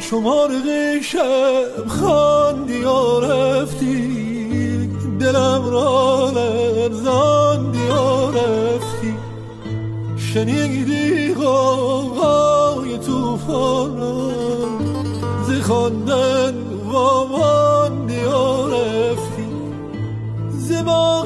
چو مرغ شب خواندی و رفتی، دلم را لرزاندی و رفتی. شنیدی غوغای طوفان، ز خواندن واماندی و رفتی. ز